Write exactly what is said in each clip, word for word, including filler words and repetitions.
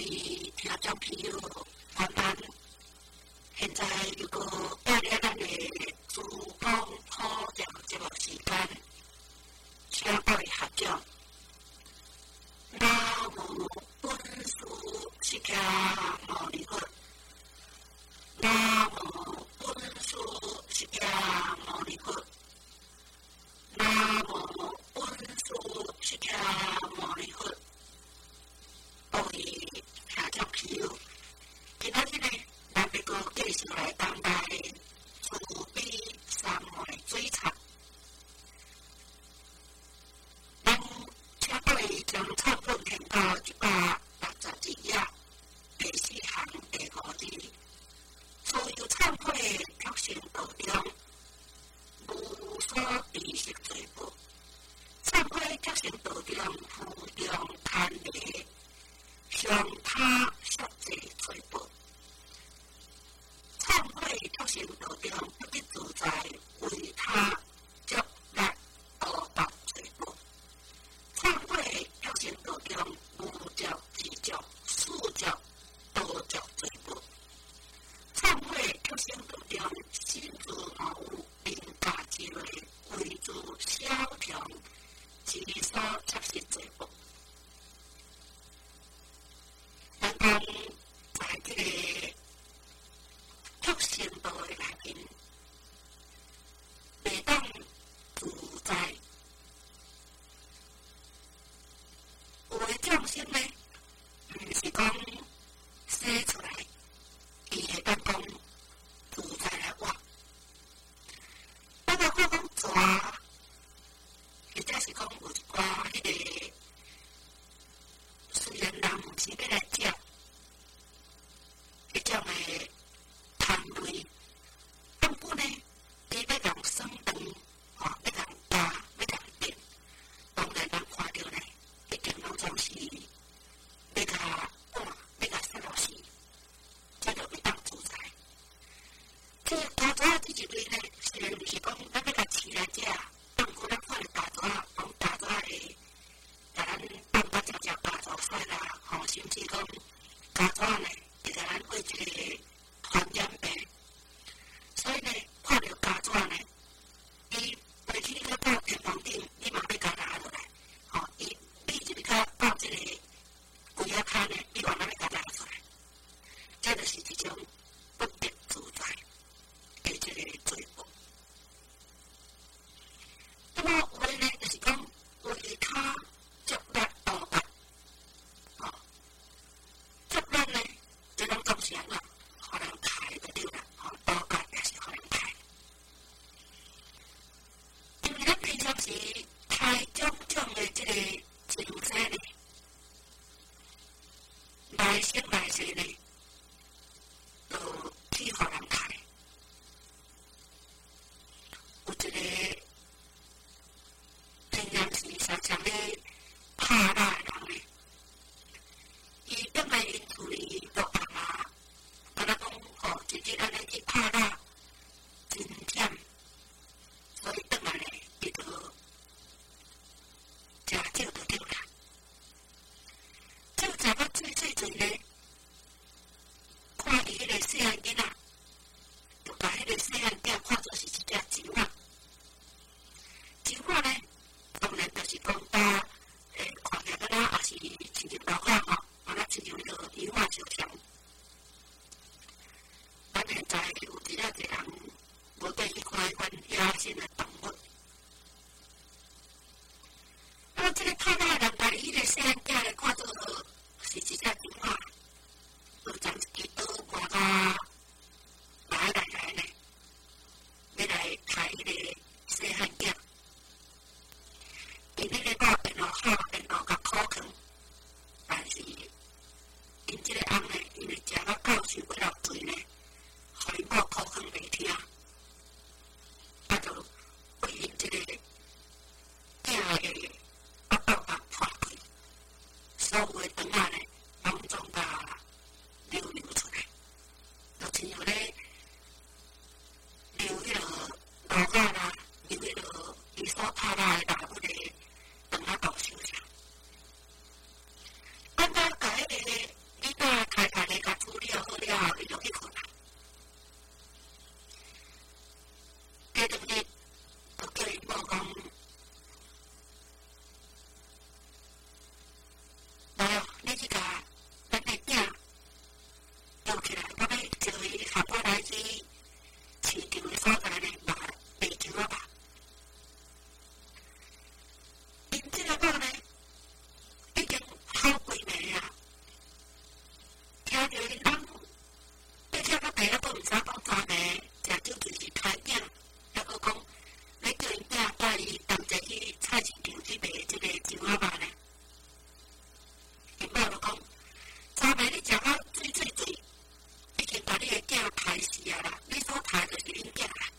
位听众朋友，晚安。现在又到带来咱的主讲普调节目时间，请各位合掌。南无本师释迦牟尼佛。南无本师释迦牟尼佛。南无本师释迦牟尼佛。各位听众朋友，今仔日呢，咱要阁继续来讲咱的慈悲三昧水忏。咱请各位将忏本填到一百六十二页，第四行第五字。所有忏悔觉醒道中，无所避失罪过。忏悔觉醒道中，负重贪迷。向他设置罪报，忏悔觉醒道中不必自在，为他接纳多报罪报。忏悔觉醒道中无着自着，事着多着罪报。忏悔觉醒道中心自无有凌驾之类，为自小强之所接受罪报。咱讲在这个觉醒道的内面，袂当自在。有的众生呢，毋是讲生出来，伊会当讲自在来活。咱若看讲蛇，或者是讲有一寡迄个。虽然人毋是要来食迄种的虫类，但不呢，伊要共酸肠，吼，要共加，要共电，当然人看到呢，一定拢总是要甲赶，要甲杀落去，才着袂当自在。这大蛇这一类呢，虽然毋是讲咱要甲饲来食，但毋过咱看到大蛇，讲大蛇会。甲咱放甲食食家族菜啦，吼，甚至讲家族呢，会甲咱过一个传染病。所以呢，看到家族呢，伊飞去到到天房顶，你嘛要甲拿落来，吼，伊你入去到到这个龟仔骹呢，你慢慢要甲拿出来，这就是一种不得自在的这个罪过。那么有的呢，就是讲为他。接纳道德，哦，接纳呢，这种东西啊，互人刣就对啦，吼，道德也是互人刣。因为咱平常时刣种种的这个情绪呢，来生来世呢，就去互人刣。有一个平常时常常咧。怕大人呢，伊倒来因厝里都阿妈，甲咱讲吼，直接安尼去拍打，真忝，所以倒来呢，伊就食少就对啦。少食到最最最呢，看伊迄个细汉囡仔，就把迄个细汉囝看作是一只猪仔。猪仔呢，当然就是讲搭。诶，看起来敢若也是亲像老虎吼，敢若亲像迄个鱼仔相像。咱现在有一仔一人无对去看迄款野生的动物。那么这个拍打的人把伊个细汉囝咧看作是一只猪仔，就将一支刀挂到来来来呢，要来杀迄个细汉囝。因迄个肉变落好，变落甲苦扛，但是因即个翁呢，因为食到够受不了罪呢，互因某苦扛袂听，啊就为因即个囝的腹肚甲破开，所有的肠仔呢，拢总家还佫毋知讲查个食酒就是开囝，还佫讲要叫因囝带伊同齐去菜市场去买即个金仔肉呢。因爸就讲，查个你食到醉醉醉，已经把你个囝刣死啊啦！你所刣就是恁囝啦。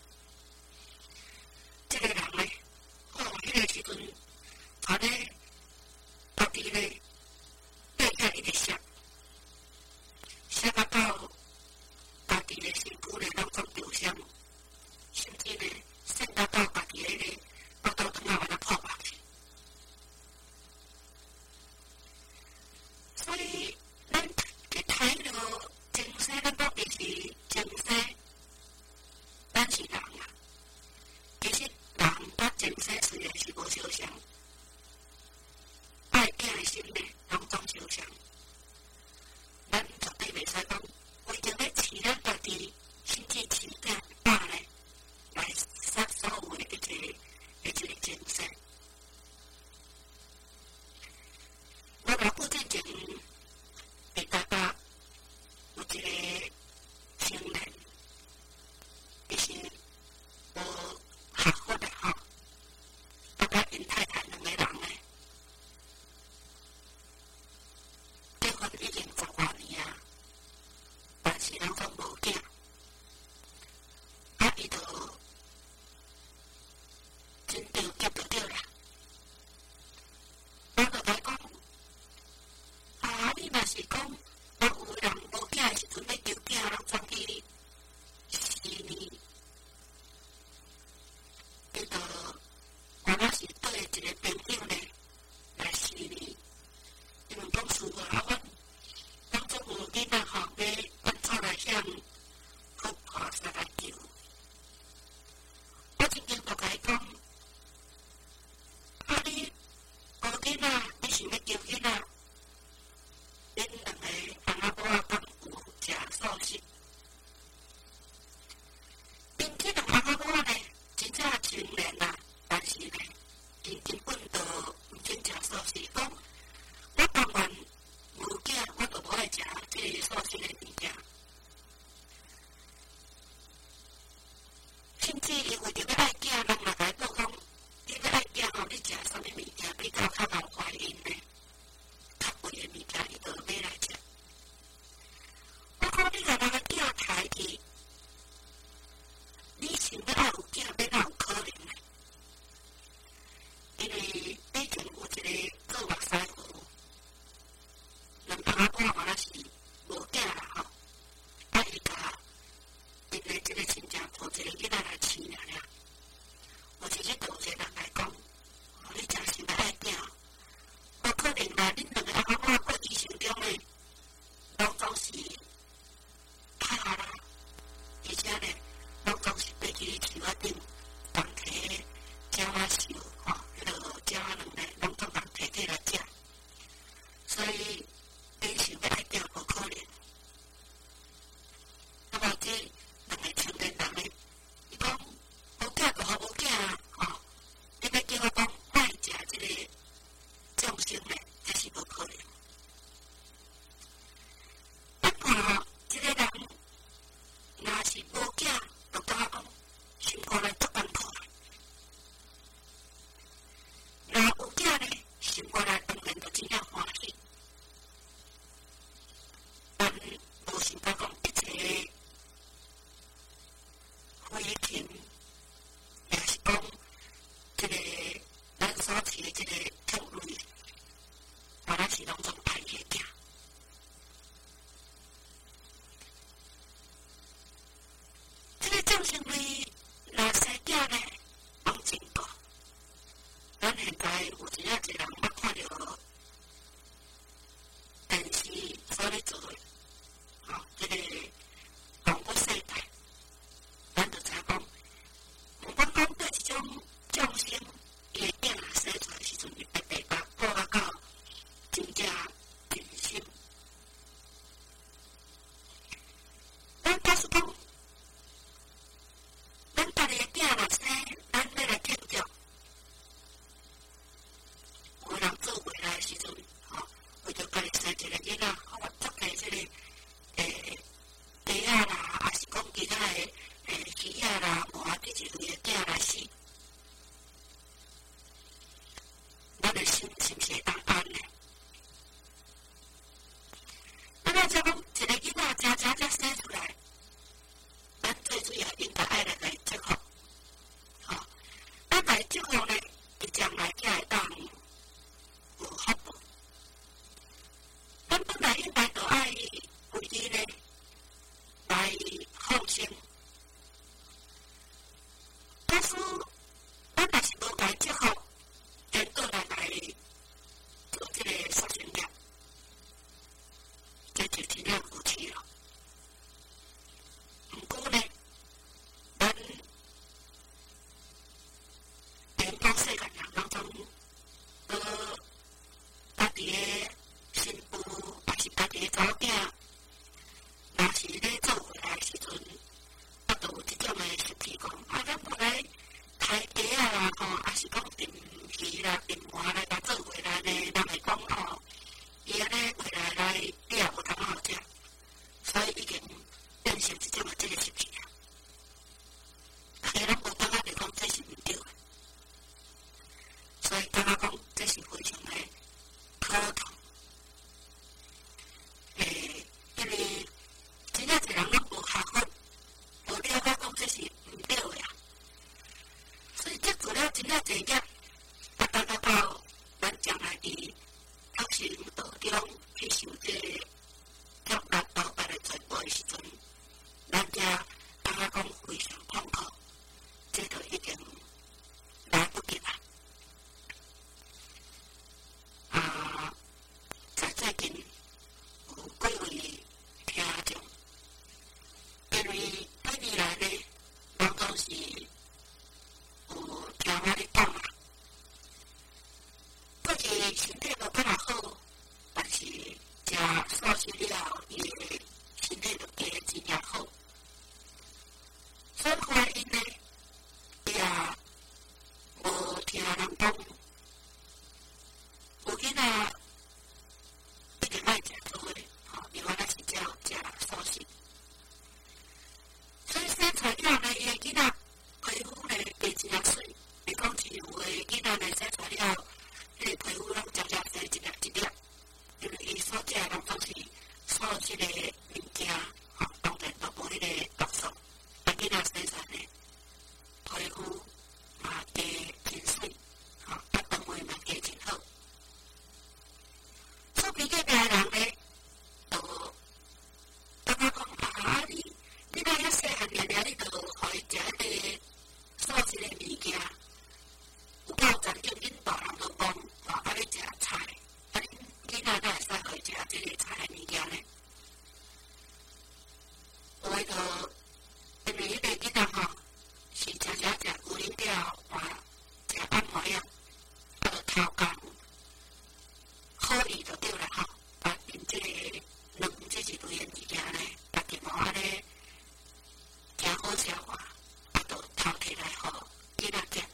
即个人咧，哦，迄个时阵，他咧家己咧爬起来一直写，写啊到家己的身躯咧拢总受伤，甚至咧渗到到家己迄个腹肚肠啊，把它破破去。所以，咱去睇到前世，咱到底是前世，咱是人啊。其實人甲前世雖然是無相像，愛囝的心呢，攏總相像。咱絕對袂使講為着要飼咱家己，甚至飼囝爸呢，來殺所有的一切的一個前世。我老母之前會大家有一個青年，伊是無學法的吼，大家因太太兩個人呢，結婚已經十外年啊，但是人講無囝，啊伊就真着急就着啦。我就甲伊講，啊你若是講，若有人無囝的時陣要求囝，人總去四年。伊就我若是對一個朋友呢來四年，因為講事後啊，阮當初有囡仔吼，要按怎來向佛菩薩來求，我曾經就甲伊講，啊你無囡仔，你想要求囡仔，恁兩個翁仔某仔敢有食素食？因這兩個翁仔某仔呢？真正青年啦，但是呢，因根本就毋肯食素食。講我當然無囝，我就無愛食即個素食的物件。甚至伊為着要愛囝，人嘛甲伊講，你要愛囝吼，你食啥物物件比較較難懷孕呢？較貴的物件，伊就買來食。我講你甲人個囝刣去。你想要愛有囝，要哪有可能呢？因為以前有一個做目師傅，兩翁仔某嘛是無囝啦吼，啊伊甲因的這個親戚抱一個囡仔來飼爾爾。有一日就有一個人來講，你真想要愛囝，無可能啦！恁兩個翁仔某仔過醫生中呢，攏總是拍啦，而且呢。攏總是爬去樹仔頂，同摕鳥仔壽吼，迄落鳥仔卵呢，攏總共摕起來食。所以你想要愛囝無可能。那麼這兩個青年人呢，伊講無囝就好無囝啊，吼！你要叫我講愛食這個眾生呢，這是無可能。咱看吼，這個人若是無囝，就甲我講，生活來足艱苦啊！若有囝呢，生活來當然就真正歡喜。但無想到講一切灰烬，也是講這個咱所飼的這個種類，原來是攏總歹個囝。這個眾生類若生囝呢，攏真多。咱現在有一仔一人捌看到電視所咧做的，吼，這個動物世界，咱就知講，毋管講對這種眾生，伊的囝仔生出來時陣，伊白白白顧啊到真正真心。咱假使講。咱家己的囝若生，咱要來慶祝。有人做未來的時陣，吼，為着家己生一個囡仔，我足濟即個则讲一个囡仔正正正生出来，咱最主要应该爱来来祝福，吼、哦，咱来祝福呢，伊将来才会当有福报。咱本来应该就爱为伊呢来放生，但是咱若是无来祝福，then倒来来做这个杀生业。这就真正无趣了。不过呢，咱连讲世间人当中，呃，家己的新妇，也是家己的查某囝，若是咧做回来的时阵，啊，就有即种的习气讲，啊，咱本来开鸡啊啦，吼，也是讲炖鱼啦、炖麻啦，甲做回来呢，人会讲吼。伊安尼回来来，你也无通好食，所以已经变成一种啊，这个习气啊。大家拢无感觉着讲这是毋对的，所以感觉讲这是非常的可痛。诶，因为真正一人拢无学问，无了解讲这是毋对的啊。所以这做了真正侪业，啊，大家到咱将来伫学生道中去受这脚力倒白的罪过的时阵，咱才感觉讲非常痛苦，这就已经来不及啦。啊，在最近有几位听众，因为几年来呢，拢总是有听我咧讲啊。过去身体无咁好，但是食素食了，伊的身体就变得真正好。所以看因呢，伊也无听人讲，有囡仔一定爱食素的，吼，因为咱是只有食素食。所以生出来了呢，伊的囡仔皮肤呢变真正水，是讲是有的囡仔呢生出来了。迄个皮肤拢渐渐生一粒一粒，因为伊所食的拢总是素质的物件，吼，当然都无迄个毒素。啊，囡仔生出来呢，皮肤嘛加真水，吼，啊，肠胃嘛加真好。厝边隔壁的人呢，就感觉讲啊，你你若遐细汉尔尔，你就互伊食迄个素质的物件。有够赞叫恁大人都讲，吼，啊，你食菜，啊，恁囡仔哪会使互伊食即个菜的物件呢？有诶，就因为迄个囡仔吼，是食食食牛奶了，嘛食安糜啊，啊，就头讲好意就对啦，吼，啊，因即个卵即是类诶物件呢，家己无安尼诚好消化，啊，就偷摕来互囡仔食。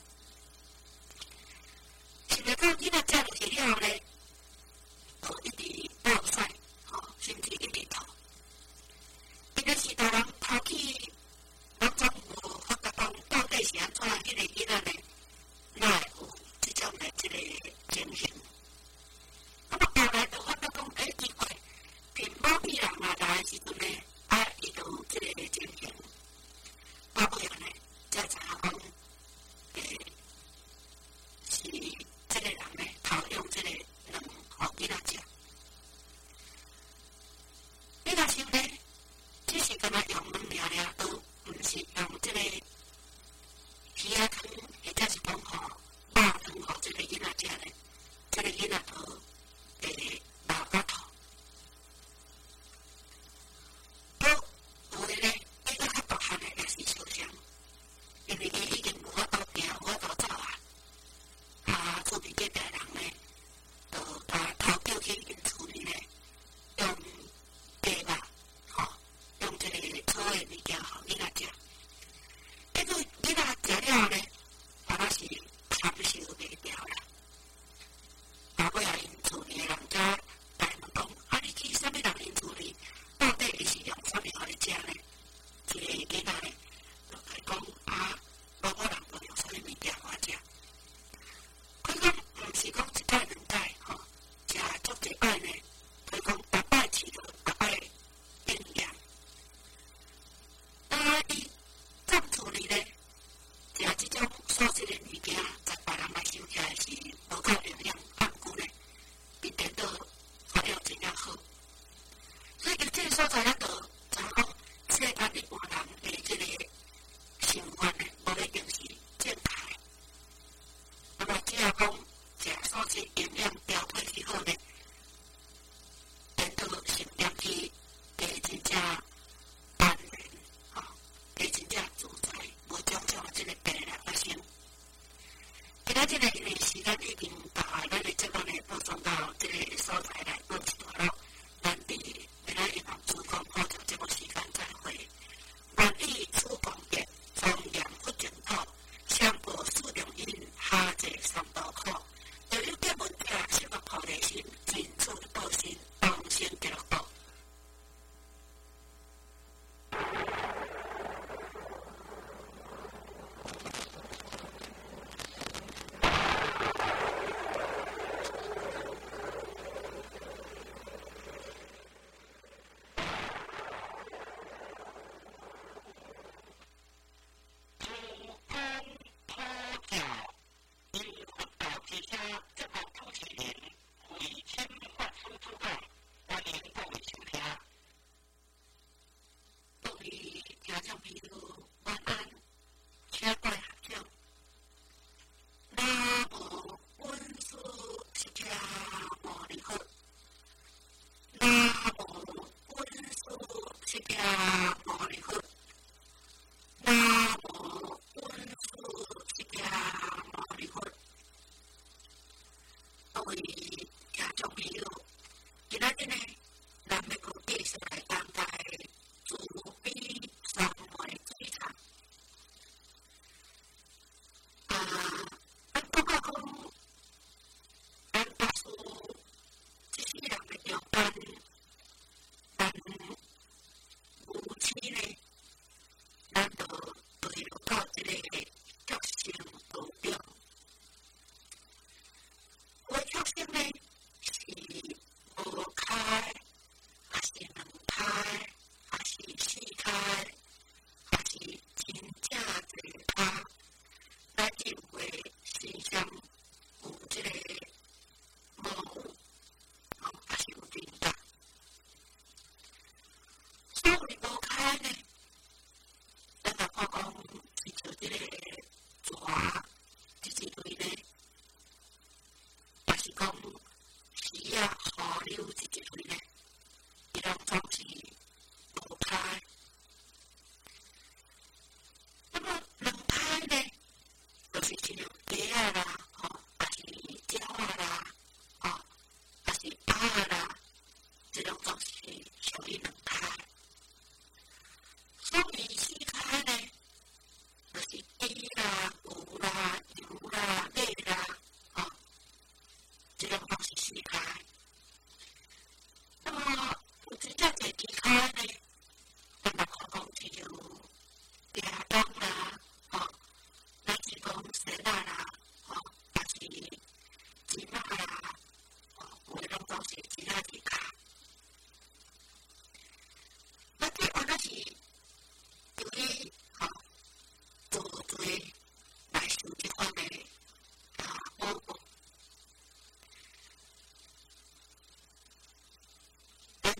是来到囡仔食落去了后呢，就一直落屎，吼，甚至一直吐。因为是大人头起，拢总无发觉讲到底是安怎，迄个囡仔呢，哪会有即种的即个情形？咁啊，后来就发觉讲，诶，奇怪，凭某屁人嘛来的时阵呢，啊，伊就有即个情形。到尾后呢，才知影讲，诶，是。这个人呢，偷用这个卵，互囡仔食。你若想呢，只是干那用卵了了，都毋是用这个鱼仔汤，或者是讲吼肉汤，互这个囡仔食呢，这个囡仔就会老甲吐。 这种总是属于两开。所以四开呢，就是鸡啦、牛啦、牛啦、马啦，哦，这种都是四开。那么有真正的鸡开呢，咱们看讲就有亚当啦，哦，乃至讲蛇啦，哦，也是鸡马啦，哦，有种都是其他鸡开。那这我那是由于哦，做对来受这款的啊保护，咱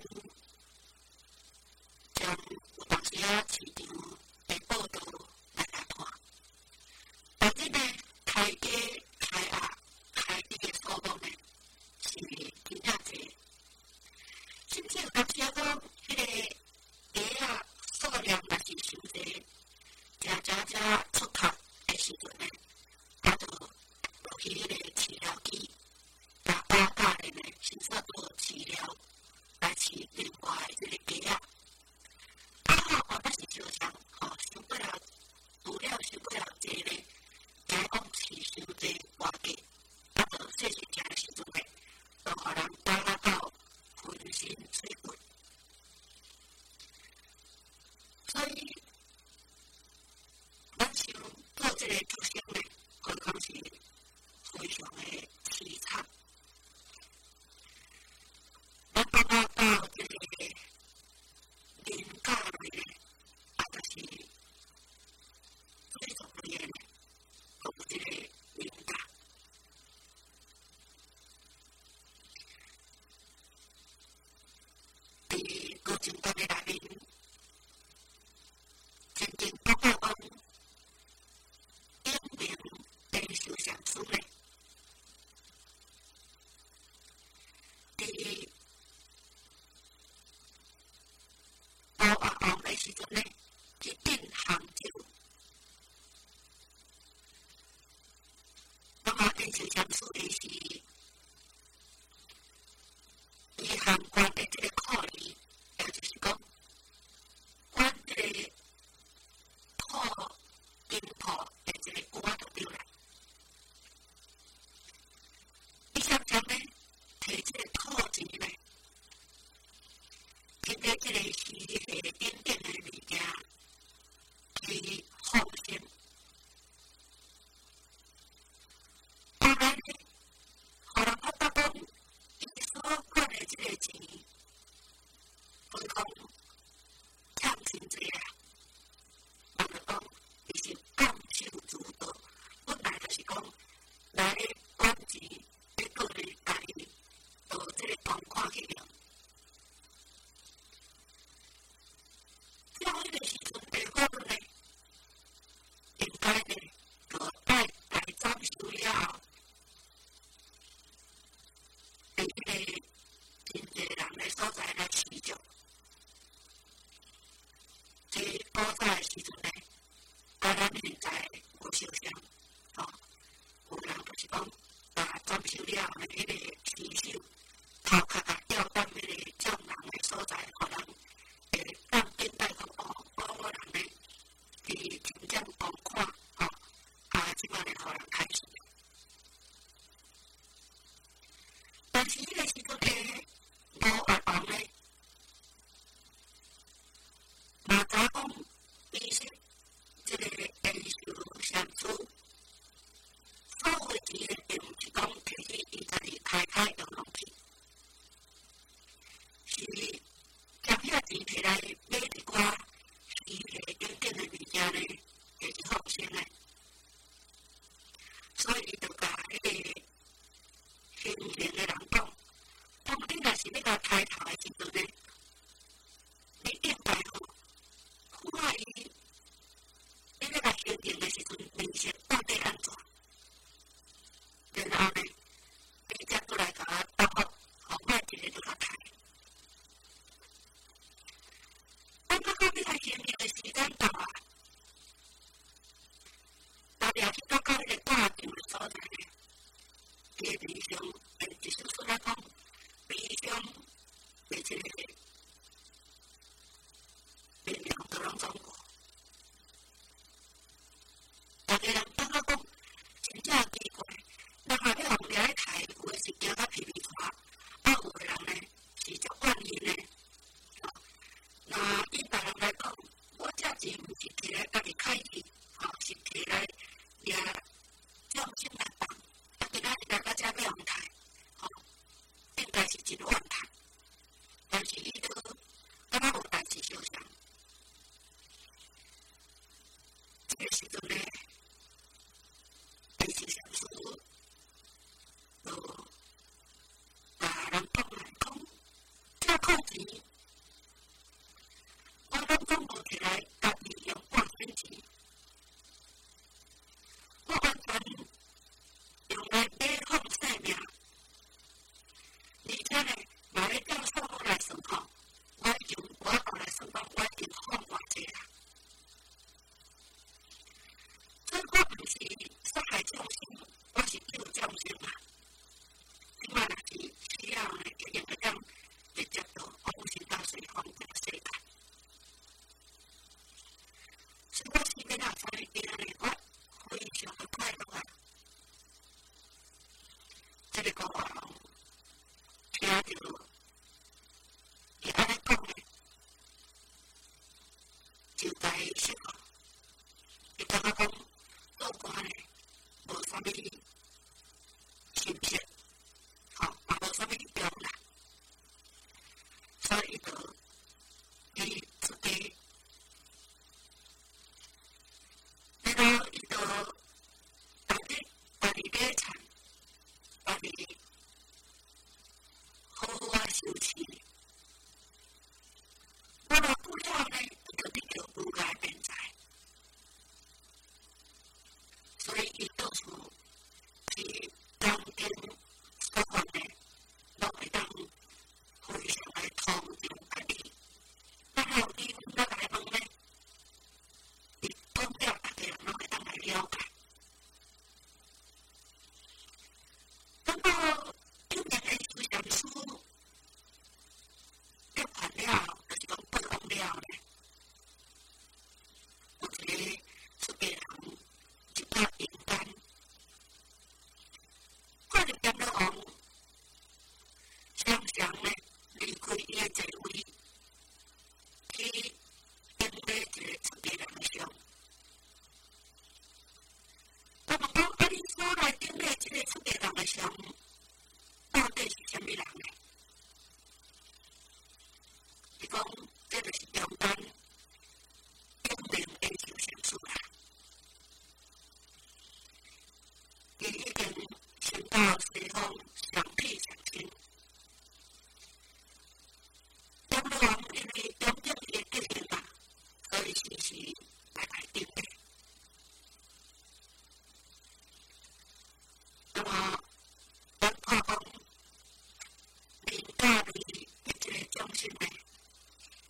将有当时啊市场的报道来来看，但是呢，开价、开压、开这个数目呢是真正侪，甚至有当时啊讲迄个。鸡啊，数量若是伤侪，正正正出壳的时阵呢，咱就落去迄个饲料机，把八价的呢，先煞做饲料来饲另外的这个鸡啊。啊，哦，咱是就像哦，收过了，除了收过了这呢，加讲饲收这外价，啊，就细细食的时阵呢，就互人把握到浑身水分。所以，咱想做这个出生呢，可讲是非常的凄惨。咱把握到这个年价类呢，啊，就是最重要的呢，就是这个年价。伫过程当中内面。曾经报告讲，两名被受伤书呢，伫包压后的时阵呢，一定杭州，那么被受伤书的是，伊相关的这个考虑，也就是讲，关这个。破金破的这个骨仔就对啦。你想讲呢？摕这个土钱呢，经过这个时下点点的物件去放生，当然呢，互人觉得讲，伊所管的这个钱，分讲欠真济啊。人就讲，伊是感受主导，本来就是讲来管钱，结果呢，家己就这个同款去用。到迄个时阵，地方呢，应该呢，就带来装修了后，伫迄个真济人的所在来市场。这古早的时阵呢，甲咱现在无相像，哦，有人就是讲，啊，装修了后呢，迄个洗手，头壳甲吊当迄个众人的所在，互人会当见待讲，哦，某某人呢，是真正同款，哦，啊，即摆呢，互人开始。但是迄个时阵呢，五月王呢。嘛知讲，伊是这个延寿上主，所有的钱呢，并毋是讲摕去伊家己开开用用去，是将遐钱摕来买一寡时下点点的物件呢，就是放生的。所以伊就甲迄个行灵的人讲，当你若是要甲开头的时阵呢，你应该吼。看伊，你咧甲行程的时阵，面色到底安怎？然后呢，你才过来甲我答复，互我一个就较开。 这个面量都拢中国。大家人感觉讲真正奇怪，咱下要互掠咧杀，有诶是惊甲皮皮拖，啊有诶人呢是足惯意诶。那以别人来讲，我遮钱毋是摕来家己开去，吼、哦、是摕来掠奖金来放，啊今仔日来到遮要互杀，吼、哦、应该是真冤杀。但是伊都敢若无代志相像，这个时阵呢，第四上书就甲人讲来讲，这扣钱，我拢总无摕来家己用半分钱，我完全用来买好性命，而且呢。嘛咧叫数目来算吼，我已经我后来算讲，我已经放偌济啦。所以我毋是杀害众生，我是救众生啦。即摆若是需要呢，一定会当直接到往生到西方这个世界。所以我是要若在今日我非常的快乐啊！这个国王听到。伊安尼讲诶，就该适合。伊感觉讲，做官诶无啥物心血，吼，嘛无啥物用啦，所以就伊出家，然后伊就逐日家己买菜，家己好好啊修持。我若不了呢，就得叫如来辩才，所以伊到处去当今所有呢，拢会当非常来通融家己。咱后天咱来问呢，伊讲了大家人拢会当来了解。等到有名诶思想书结款了。讲八讲了呢，有一个出家人就拍引单，看着阎罗王常常呢离开伊个座位，去顶礼一个出家人的像。我问讲，啊，你所来顶礼这个出家人的像，到底是啥物人呢？伊讲，这就是中间永明的修行术啦。伊已经升到西方上品上清。阎罗王因为种种伊的德行嘛，所以时时来来顶礼。那么，咱看讲，人家里一个众生呢？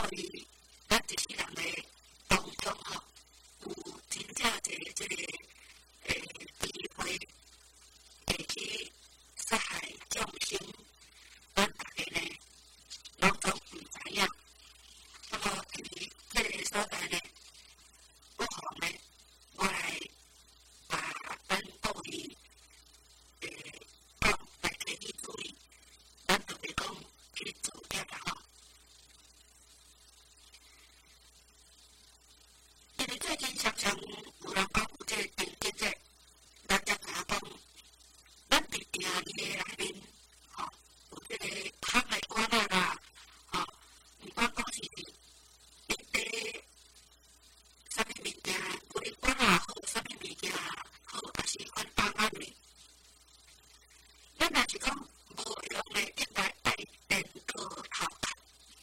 以咱一世人的当中吼，有真正一个即个诶机会，会去杀害众生，咱大家呢拢总毋知影。那么伫即个所在呢，不妨呢，我来把咱各位诶讲来提起注意，咱特别讲去做遐个吼。因为最近常常有人讲有即个电电者，咱才知影讲，咱伫定义的内面，吼，有即个空的管仔啦，吼，毋管讲是伫一地啥物物件，有哩管仔好，啥物物件好，也是款档案的。咱若是讲无用的，应该爱电脑头壳，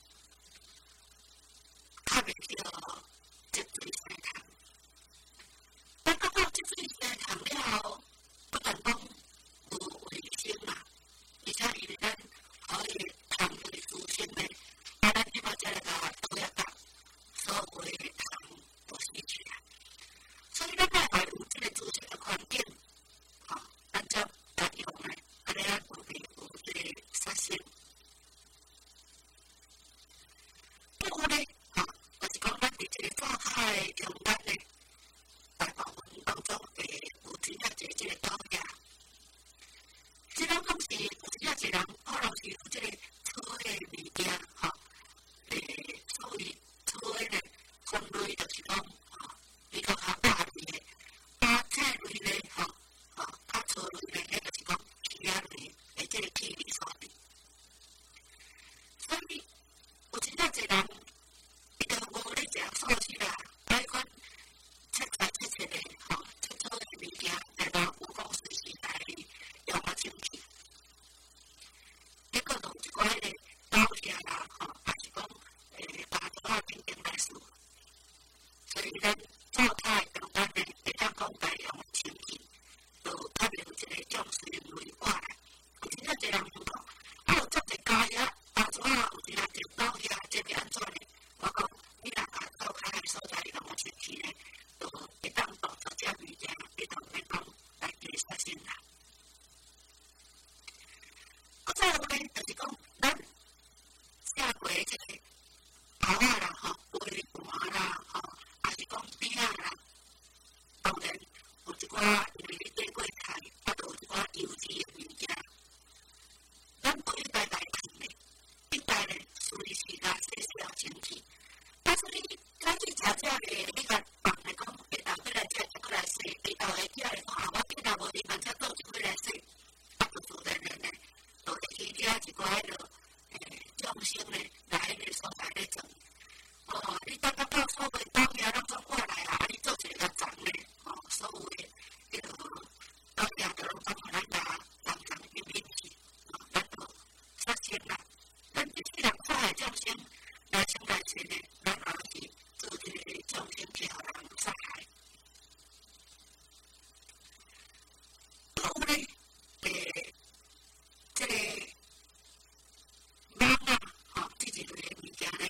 较袂着积水生虫。咱讲到积水生虫了后，不但讲无卫生嘛，而且因为咱可以虫类滋生的，啊，咱即马才来甲倒遐搭，所有的虫都死去啊。所以咱要爱有即个滋生的环境，吼，咱才家用的，安尼啊，有袂有即个杀生。不过呢，吼，就是讲咱伫即个做开的中间呢，大部分当中会有真正一个即个倒遐。即种讲是有真正一人可能是有即个错的物件，吼，诶，所以错的呢，分类就是讲，吼，比较较大类的，甲这类的，吼，吼，较错类的，迄就是讲其他类的即个气味所在。所以有真正一人，伊就无咧食素食啦，啊，迄款切菜切切的，吼，切错的物件，来甲有讲随时来用啊进去。结果就有一寡迄个倒遐啦，吼，也是讲诶，大桌仔顶顶来输。所以咱做菜中间呢，会当讲家用的清气，就较袂有即个种水类化啦。有真正一人问讲，啊，有遮济家遐大桌仔有一人就倒遐，这是安怎呢？我讲，你若甲倒开的所在用的清气呢，就会当当做遮物件，你就免讲来加杀生啦。啊，再有呢，就是讲咱社会即个头仔啦，吼，杯盘啦，吼，也是讲饼仔啦，当然有一寡因为你买过菜，啊，就有一寡油脂的物件，咱不应该来囤的，应该呢随时来洗洗啊清气。但是你咱去食遮个，你甲放来讲，下昼要来食，就过来洗；下昼下食来讲，啊，我今日无时间，才倒一杯来洗，啊，就自然然呢，就会起遐一寡迄落诶众生呢来迄个所在咧种。哦，你等到到所谓倒遐，咱总过来啊，你做一个较长咧，哦，所有的迄落倒遐就拢当互咱甲人人饮饮去，哦，咱就杀生啦。咱一世人杀害众生，来生来世呢，咱也是做一个众生去互人杀害。还有呢，诶，即个蚊啊，吼，即一类的物件呢。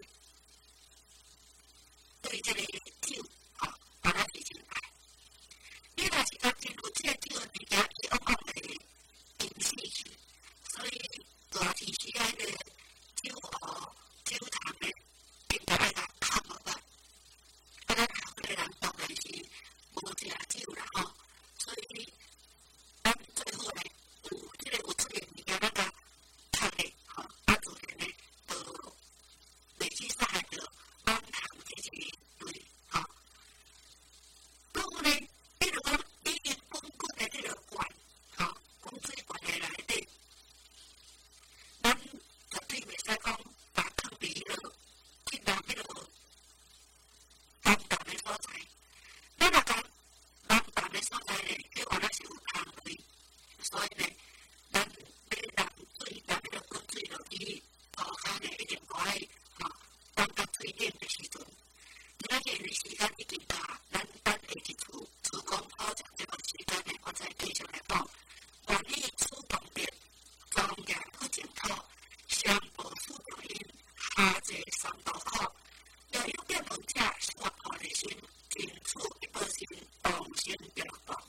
对这个酒，吼，把咱是真爱。你若是讲进入这个酒的物件，伊往往会引死去，所以大提时啊，迄个酒壶、酒坛呢，应该爱甲砍落来。啊，咱后个人当然是无食酒啦，吼，所以咱最好呢，有这个有出的物件，咱甲砍的，吼，啊，自然呢，就袂去杀害着蚊虫这一类，吼。还有呢，比如讲已经滚滚的这个管，吼，滚水管的内底，咱绝对袂使讲把放伫迄落去到迄落干淡的所在。咱若讲干淡的所在呢，迄原来是有虫类，所以呢，咱要淋水，淋迄落滚水落去涂骹呢，一定爱吼，当到水点的时阵。今仔日的时间已经到，咱等下一次主讲好食这个时间呢，我再继续来讲。原理主动点，庄稼不剪头，香波树抖音，下节三道口， 下是我好的心，尽处一个心，动心表达。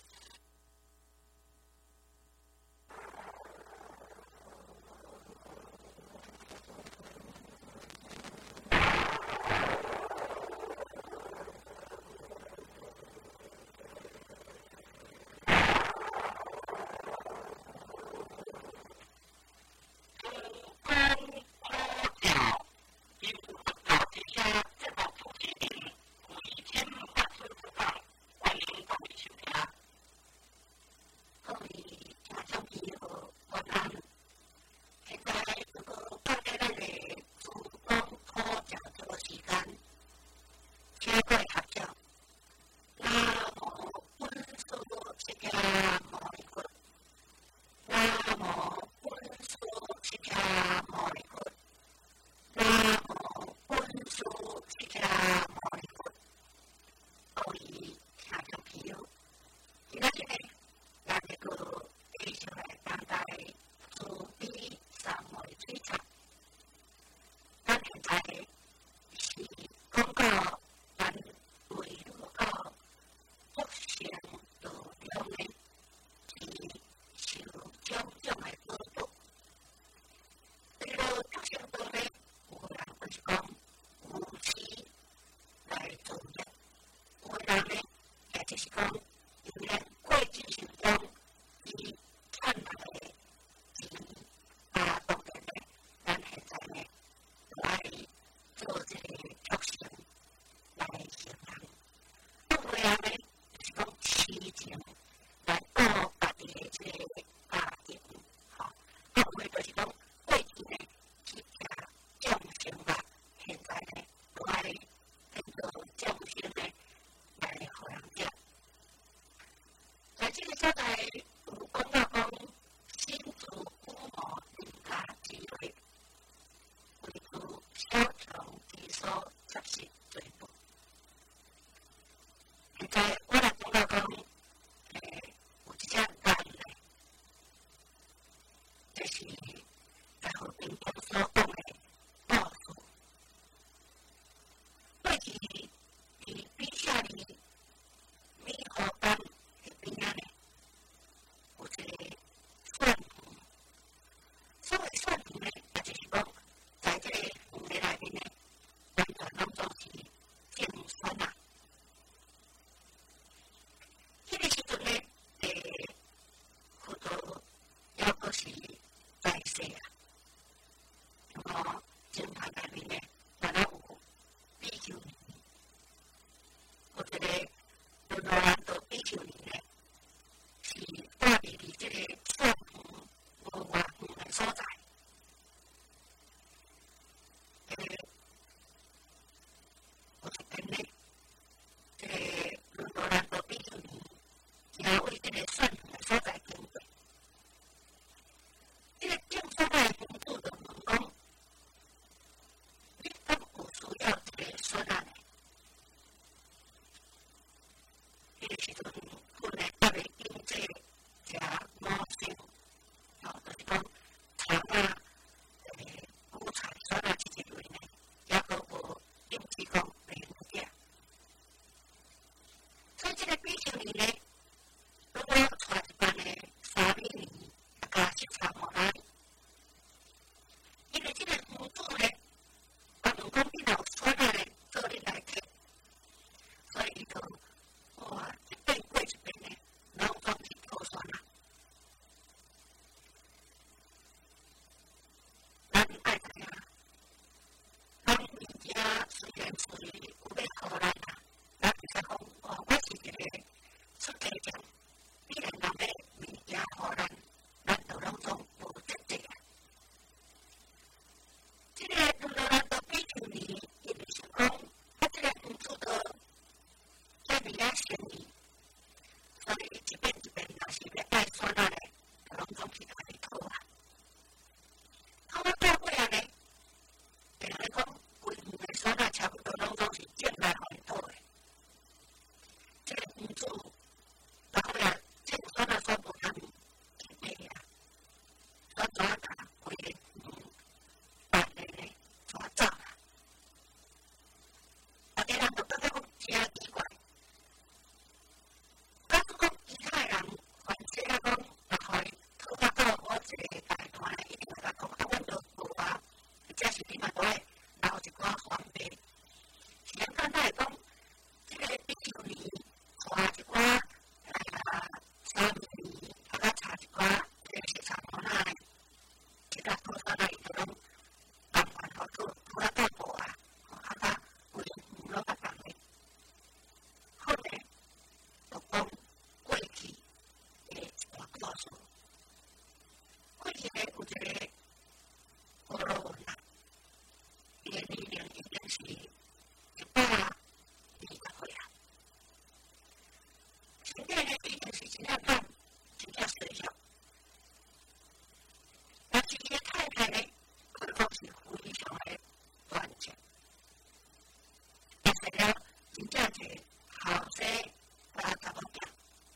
个后生甲查某囝，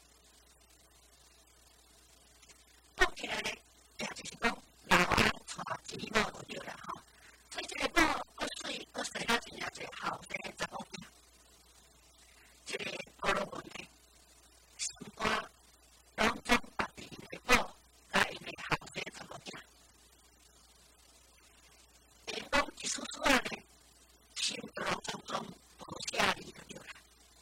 讲起来咧，也就是讲老安带钱某就对啦吼。所以这个某佫水佫生了真正侪后生查某囝，这个婆罗门咧，心肝拢总把因的某甲因的后生查某囝，因讲一丝丝仔咧，心就拢总总无写哩就对啦。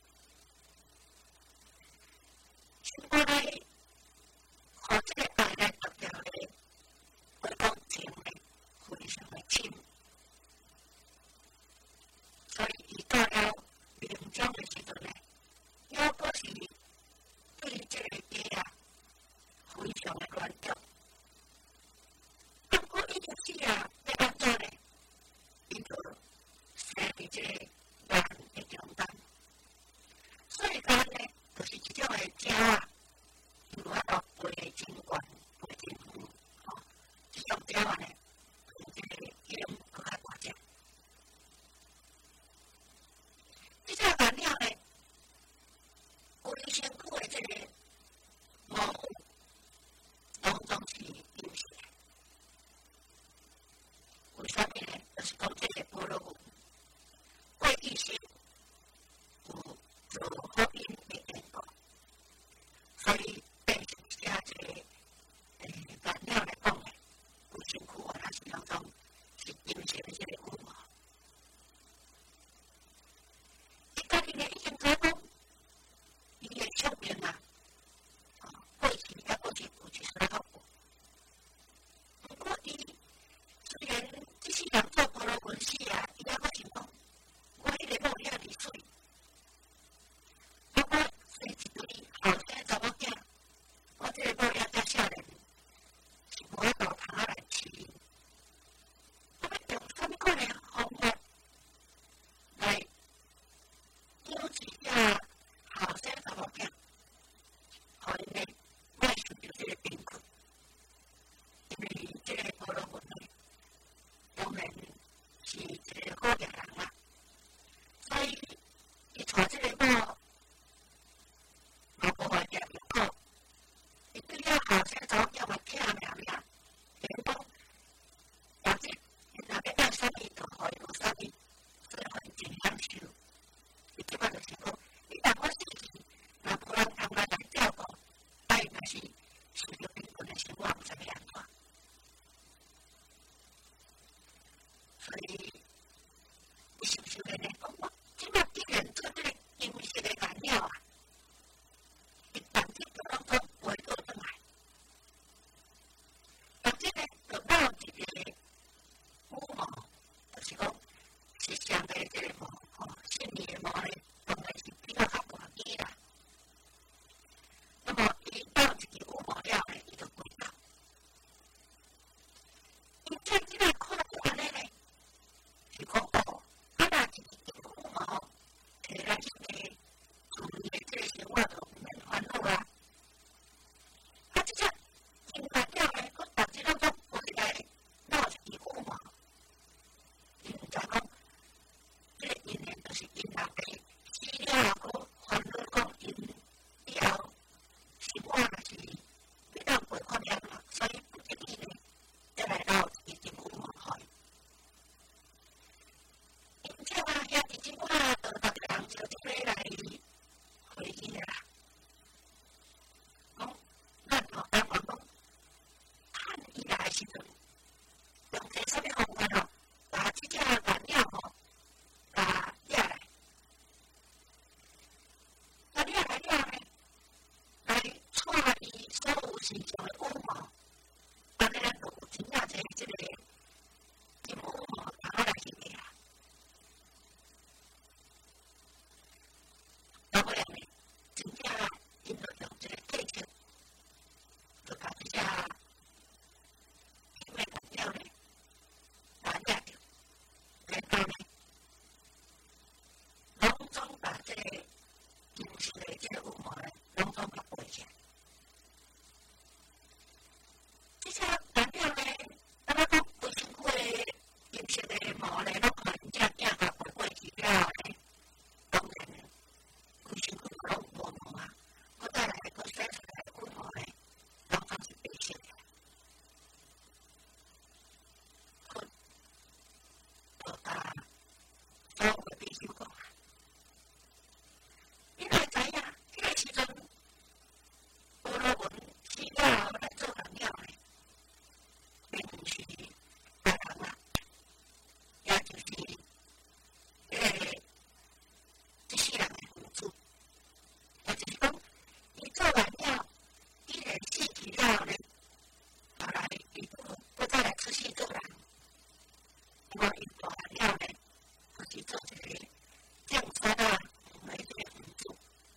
心肝咧，互这个爱来达到咧，会讲情咧，非常的深。所以伊到了临终的时阵咧，抑阁是对这个家啊非常的恋着。不过伊就死啊，要安怎咧？伊就生伫这个人的中间。所以讲咧，就是这种的家啊，有法度飞得真悬，飞真远，吼。这种家啊咧，比这个鹰搁较大只。这只蓝鸟咧，有你身躯的这个毛拢总是有色。为啥物咧？就是讲这个婆罗门过去是有做福音的缘故，所以变成写这个诶蓝鸟来讲咧，有身躯啊，还是当中是有色的这个羽毛。伊家己咧已经知讲，伊的宿命啊，过去也过去有一丝仔福报。不过伊虽然即世人做婆罗门死啊，伊也阁想讲，我迄个某遐尼水，啊我生一对后生查某囝，我这个某遐遮少年，是无法度通啊来饲。我要用啥物款的方法来养一只后生查某囝，互因咧莫受着这个贫困，因为这个婆罗门咧，当然是一个好业人啦。所以伊带这个某嘛无法业有好，伊对遐后生查某囝嘛疼命命，因讲反正因若要爱啥物，就互伊有啥物，所以互伊真享受。伊即摆就是讲，伊若我死去，若无人通来来照顾，啊伊若是受着贫困的生活，毋知要安怎。所以伊想想咧，讲我即摆既然做这个金色的蓝鸟啊，伊反正就拢总回倒转来，反正咧就绕一个羽毛，就是讲是上帝这个毛吼，信义的毛咧，当然是比较较大只啦。那么伊绕一个羽毛了咧，伊就回头。因这即个看到安尼咧，是讲哦，啊若是一个羽毛摕来这个自己的这个生活就毋免烦恼啦。啊，即只金蓝鸟咧，佫逐日拢总回来绕一个羽毛，因毋知讲，这个因缘就是因若被死了后，佫烦恼讲因以后生活若是要当过法了嘛，所以不得已咧，再来绕一个羽毛互伊。因这啊，遐伫即摆就逐个人就即个来回应的啦。讲咱吼台湾讲，趁伊来的时阵，用这啥物方法吼，把即只蓝鸟吼，甲掠来，甲掠来了咧，来带伊所有身上的羽毛，安尼咱就有真正侪即个金羽毛通啊来去掠啊。到尾咧，真正因就用这个计策，就把这只金的蓝鸟咧，把掠着，然后咧，拢总把这个金色的这个羽毛咧，拢总甲背起来。 做一个种菜啊，来这个援助。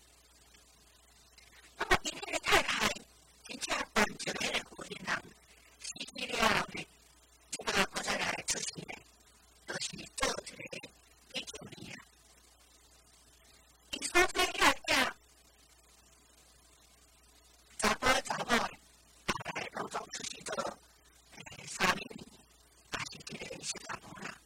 那么因迄个太太真正挽救迄个富人人，死去了后呢，即马搁再来出事呢，就是做一个地球仪啊。伊所说遐囝，查甫查某的，后来拢总出去做诶三年，也是一个小查某啦。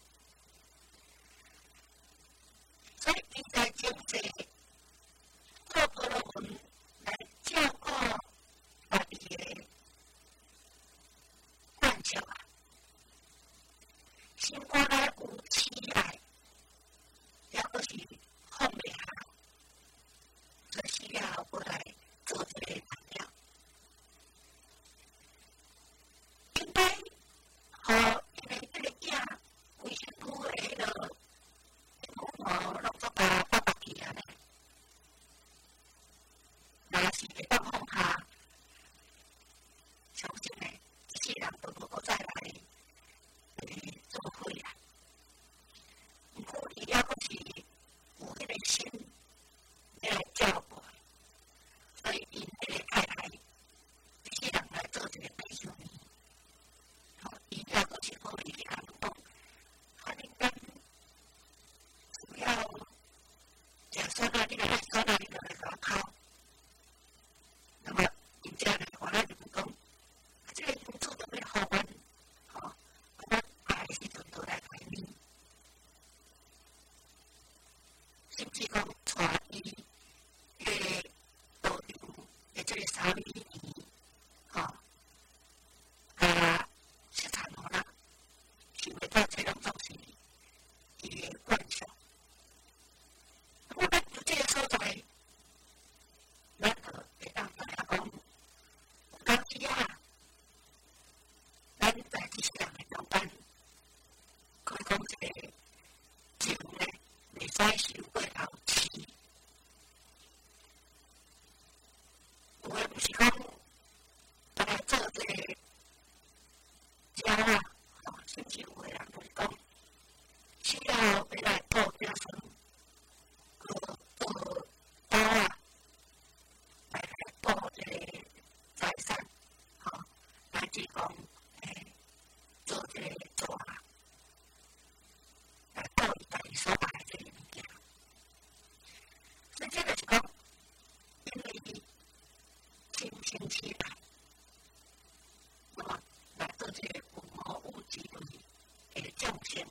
所以应该种这透过了我们来照顾大地的环境啊，先过来有慈爱，也搁是放袂下，所以需要过来做这个材料。应该和因为这个囝规身躯的迄个毛拢做甲白白去安尼，若是会当放下，相信呢，一世人都无搁再来诶做伙啊。毋过伊还阁是有迄个心要来照顾，所以因迄个太太一世人来做一个陪葬仪。吼，伊还阁是好伊人讲，啊，恁敢主要食酸啊，你来来酸啊，你就来甲我烤。那么因遮呢，我来就是讲，这个因做都要互阮，吼，阮爱的时阵都来陪你，甚至讲带伊迄个导游的这个三米仪，吼，啊，是参考啦，想袂到这种总是伊的惯性。那么咱有这个所在，咱就会当知影讲，有当时啊，咱在这世人的中间，可以讲这个情呢，袂使受过头痴。有诶毋是讲，咱来做这个家啊，吼，甚至有诶人就是讲，需要要来报家孙。做做刀啊，来来报这个财产，吼，乃至讲诶做这个做啊，来报伊家己所爱这个物件。所以这个是讲，因为伊亲情起来，那么来做这个有毛有质类的众生。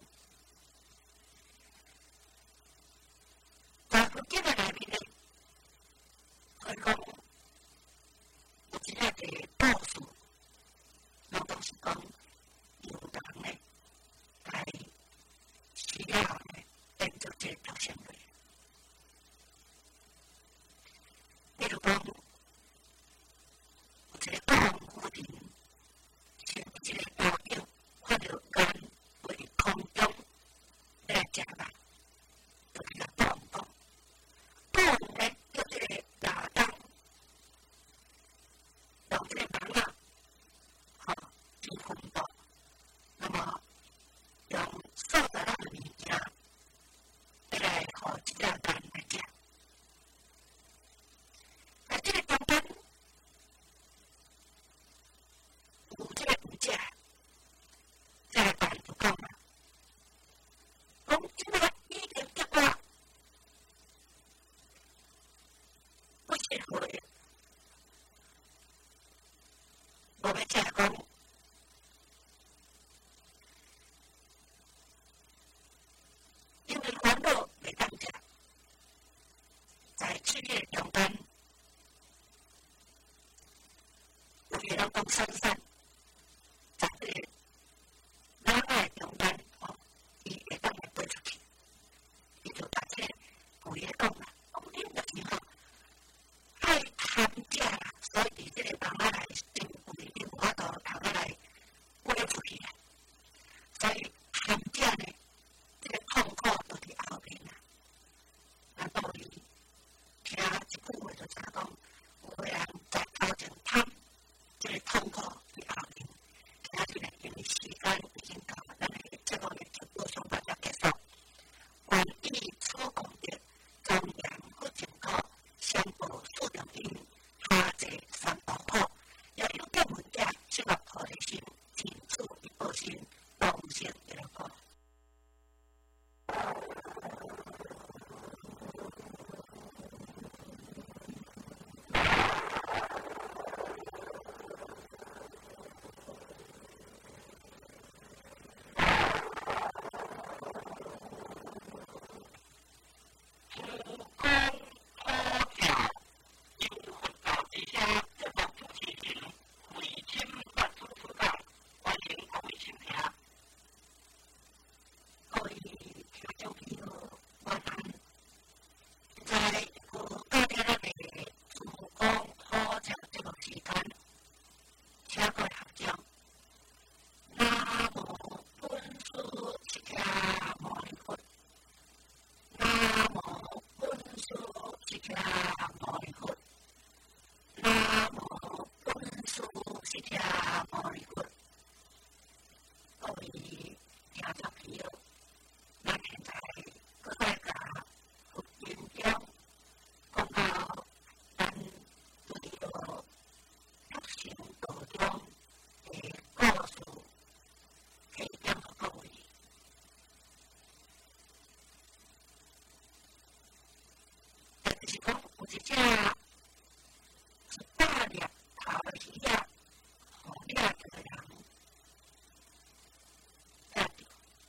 大部分的内面呢，可以讲有一个的故事，拢都是讲有人呢来需要呢变做这个表现的。比如讲，有一个大王夫人，像一个大鸟看到雁飞空中来食肉，就给他大王讲。大王呢，叫这个亚当，用这个网啊，吼，去分布，那么用数十样的物件来互这个雁来食。那这个中间有这个物件，这个雁就讲啦，讲这个已经结我。不适合的，我们讲讲，因为烦恼袂当食，在事业中间，有个人讲珊珊，在这个恋爱中间，吼，伊会当来飞出去，伊就把这个故意讲啦，讲恁就是吼。爱贪食啦，所以这个网仔来珍贵，你无法度通仔来飞出去啦。所以贪食呢，这个痛苦就伫后面啦。难道伊听一句话就就是讲有一隻一大粒頭的魚仔，互掠着的人掠着。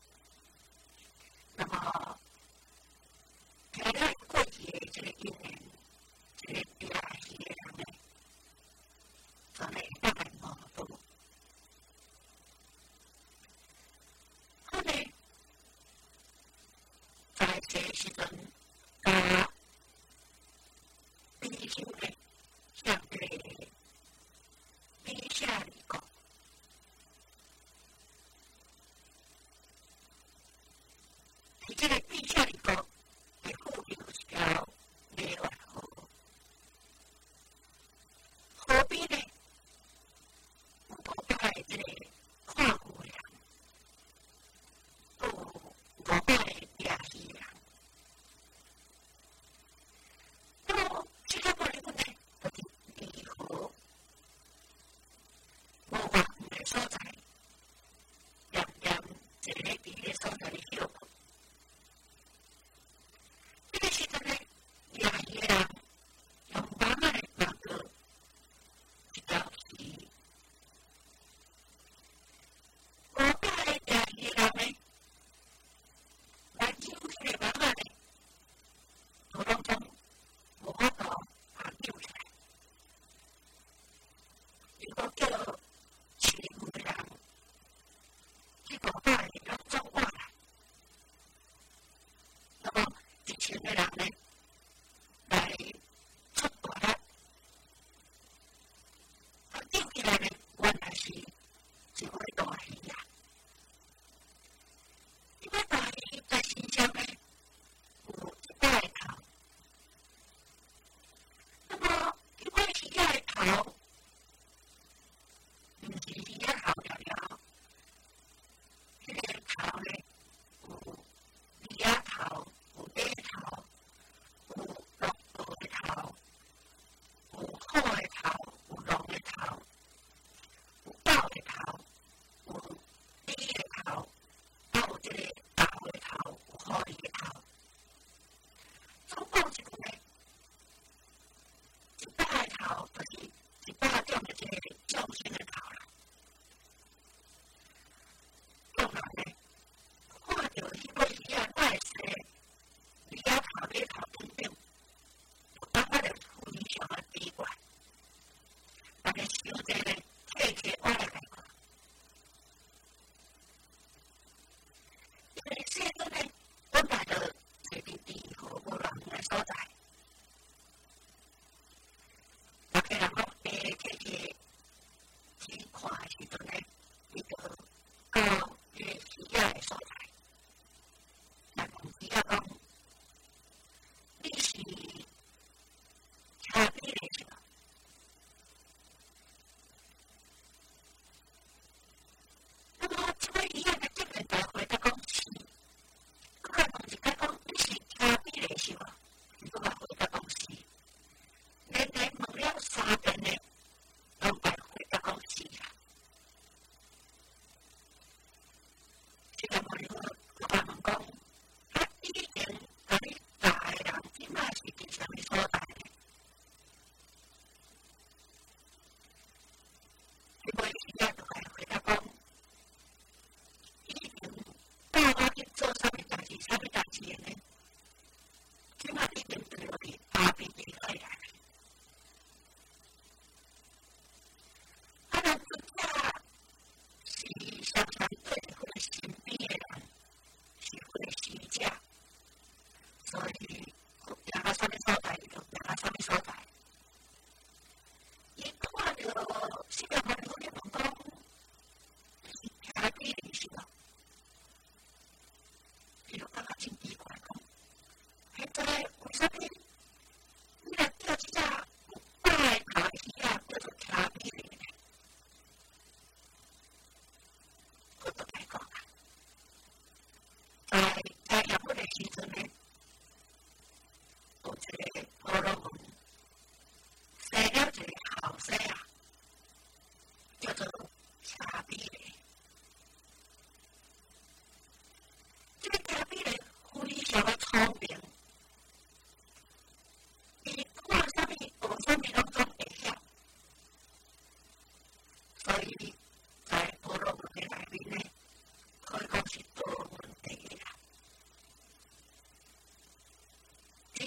那麼聽了過去的這個經驗，這個掠魚的人呢，真係當然無多。後來在這時陣，甲第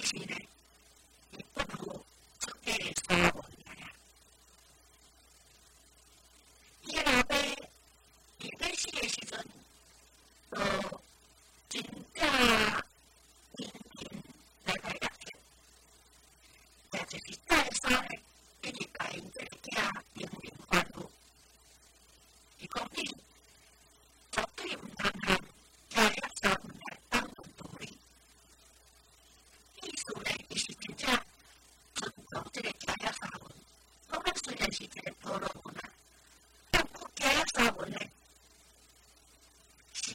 是呢，伊不如出家沙文来啊。伊个老爸伊要死的时阵，就真正认真来来读册，也就是再三呢，一直甲因这个囝明明反复。伊讲你绝对毋通向家业沙文来当门道理。意思呢，伊是真正尊重这个家业沙文。我们虽然是一个婆罗门啊，但不家业沙文呢，是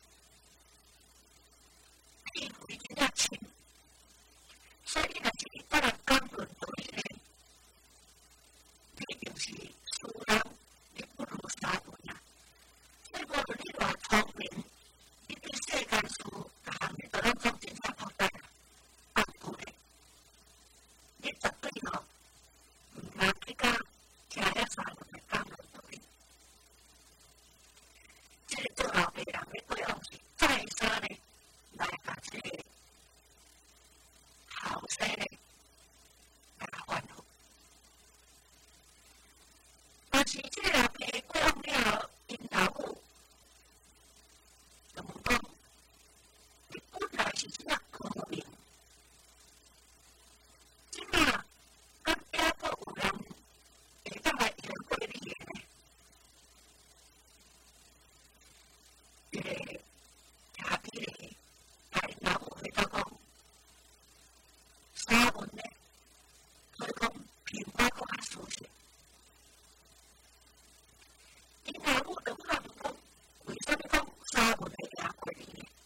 屁股真正深。所以，若是你来讲论道理呢，你就是输人，你不如沙文啊。所以，无论你偌聪明，你对世间事，逐项你都咱讲真正简单啊。但不呢，你绝对吼，毋通去甲家业沙文来讲论道理。这个做老爸人的对方是再三呢来甲这个后生呢来甲反复。但是这个老爸过往了后，因老母就问讲：你本来是真正高明，即马敢还阁有人会当来摇过你的呢？这个下边咧，甲因老母回答讲：沙文呢，所以讲平白搁较舒适。因老母就问讲：为什么讲沙文会摇过你呢？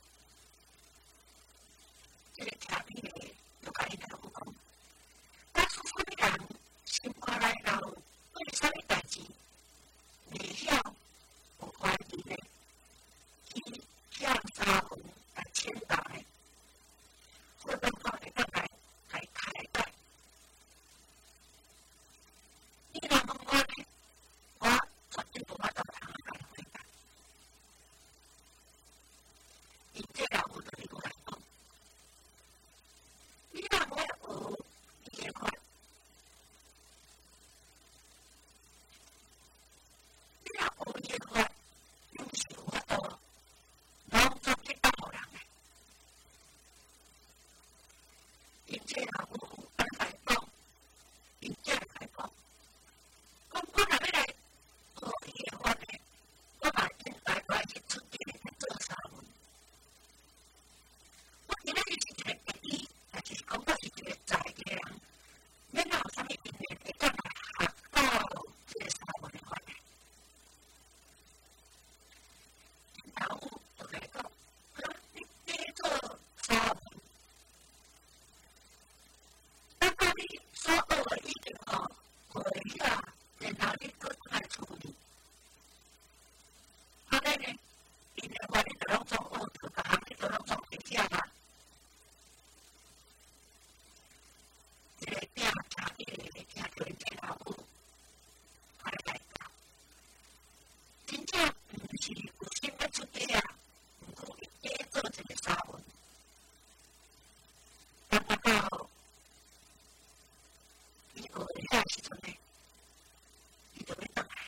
这个下边咧，就甲因老母讲：假使什么人心肝内后对什么代志未晓有怀疑呢？去向沙文来签答呢？我感觉会当来来开解。你若问我呢，我绝对无法度通来回答。因这老母就是我来讲，你若要学医的法，你若学医的法，你毋是有法度拢做去当互人的。因这老母安来讲，因这来讲，讲我若要来学医的法呢，我嘛应该来去出家来做沙文。我今仔日是一个学医，也就是讲我是一个在地的人，免哪有啥物因缘会当来学到这个沙文的法呢？因老母就来讲：啊，你去做沙文，等到你所学的已经吼会晓，然后你搁来处理。安尼呢，因的法你就拢总学着，逐项你都拢总会晓啊。这个囝听这个听着因这老母来来教，真正毋是有心要出家啊，毋过伊假做一个沙文。等到到伊学会晓时阵呢，伊就要倒来。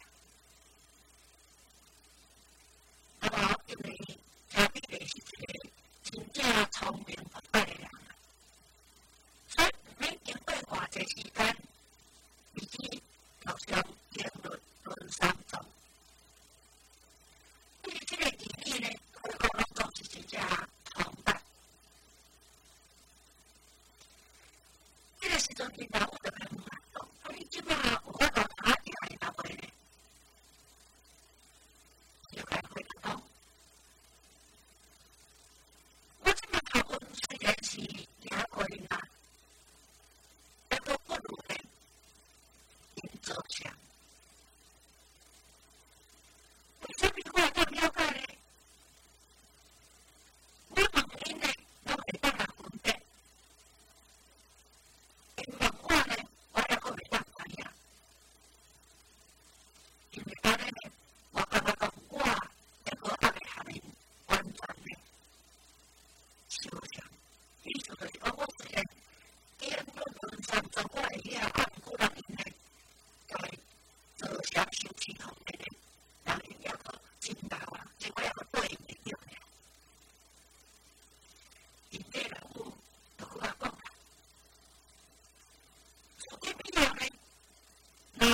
那么因为下边咧是一个真正聪明发达的人啊，所以毋免经过偌济时间，已经读上英律论三种。对于这个义理呢，可以讲咱总是真正通达。这个时阵，因老母就来问啊，讲：啊，你即马有法度通啊赢因老爸呢？伊就甲伊回答讲：我即马头文虽然是赢过因啦，但佫不如呢因做强。为什么我会当了解呢？我问因呢，拢会当来分辨；因问我呢，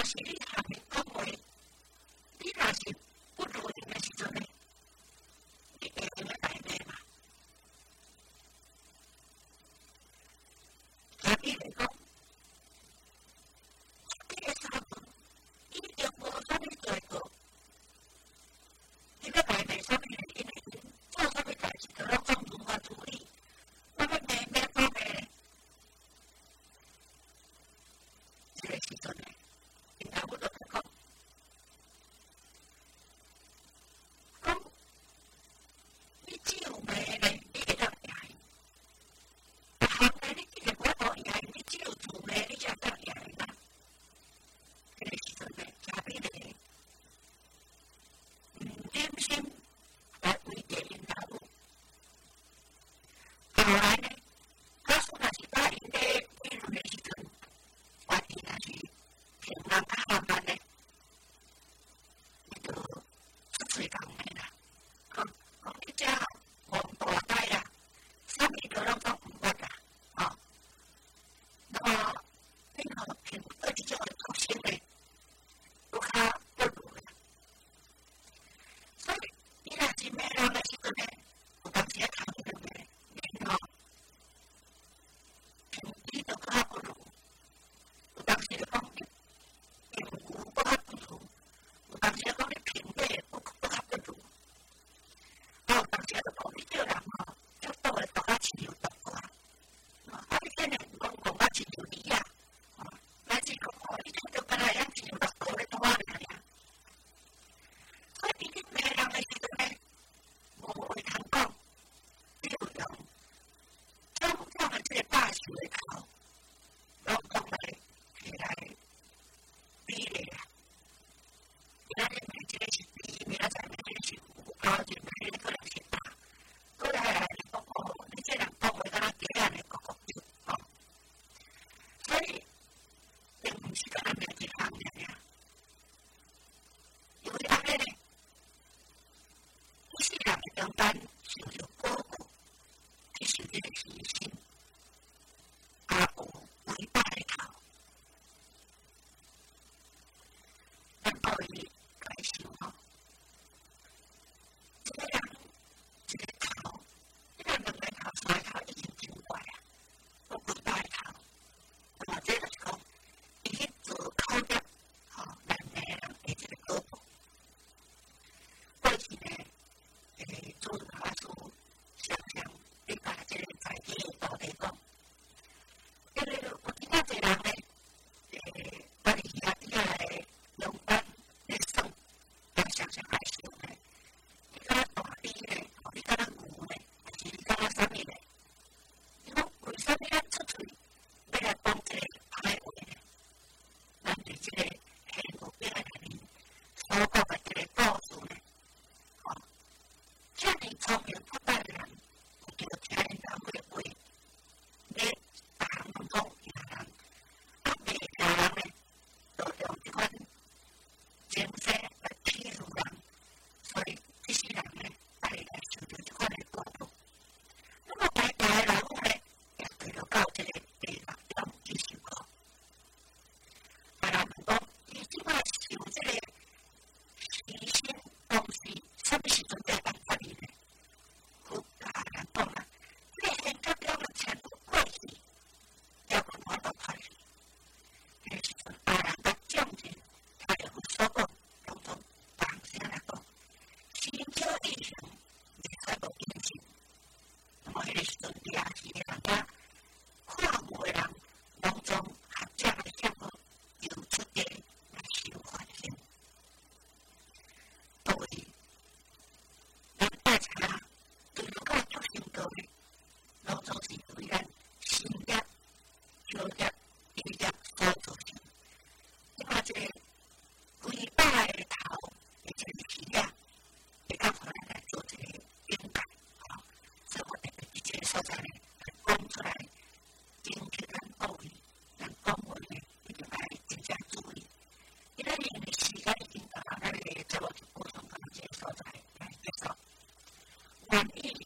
是你下面讲话，你若是不如意的时阵呢，你会用个代码嘛？假比来讲，这个三分已经无啥物做过，你个代码啥物呢？因为做啥物代志都要总如何处理，我们每每方面，这个时阵呢，应该我都在讲。你只有卖咧，你会当赢。别行咧，你一定无法赢，你只有做卖，你才当赢啦。迄个时阵咧，假比咧，嗯，忍心来为着因老母。后来呢，假使若是答应咧议论的时阵，法庭若是评人较慢慢咧，你就出嘴讲诶啦。讲讲你遮王大呆啦，啥物都拢讲毋捌啦，吼。那么你若评对即种诶特性咧，有较不如啦。所以你若是骂人诶时阵咧，有当时啊头迄两个面吼，评伊就较不如，有当时咧讲你评牛搁较不如，有当时咧讲你评马搁搁较不如。啊，有当时就讲你叫人吼，叫倒来倒甲饲油倒过啊，啊，你竟然讲讲甲饲油梨啊，啊，乃至讲哦，你做着干那样饲油六个咧拄啊尔尔。所以你骂人诶时阵咧，无话通讲，你就用种种诶即个大树诶头，拢讲来起来比例啊。今仔日骂即个是比，明仔载骂即个是负，后日骂即个可能是大。过来来你讲哦，你这人讲话敢若鸡仔咧咕咕叫，吼。所以并毋是敢若骂一项尔尔。因为安尼咧，一世人诶中间受着保护，去受即个牺牲，也有伟大诶头。咱各位来想吼，一个人一个头，你若两个头、三个头已经真怪啊，有伟大诶头。那么这就是讲，伊去做口业，吼，来骂人诶即个高度。过去呢，诶，做法师常常你把即个在地诶道理讲，因为有其他侪人咧，诶，把你遐遐诶用法咧算，也常常爱想咧。你敢若大理咧，吼，你敢若牛咧，还是你敢若啥物咧？你讲为啥物咱出嘴要来讲即个歹话咧？咱对即个现有边个人所讲诶即个故事咧，吼，遮尔聪明发达诶人，有着听因老母诶话，咧逐项拢讲赢人，啊，袂赢人咧，就用即款精神来欺负人，所以这些人咧，大概受着即款诶报复。那么大家诶老母咧，也对着到即个第六章去受过。啊，人讲伊即摆受即个牺牲东西，啥物时阵才会当发现咧？有啊，人讲啊，即个现实中诶全部过去，也无法度发现。迄个时阵，啊，人甲匠人，他就有所讲，拢总同声来讲，心照意行，袂使无因信。那么迄个时阵，也是人家看无诶人，拢总学者来向好，游出家来受反省。各位，咱大家对儒家足信道诶，拢总是为咱事业、教业、医业所做成。你看这个伟大诶头诶这个企业，会当互咱来做一个顶改，吼。所以我特别伫这个所在咧，来讲出来，争取咱各位，咱讲话咧，一定爱真正注意。今仔日诶时间已经到，咱诶节目就播送到这个所在来结束。愿意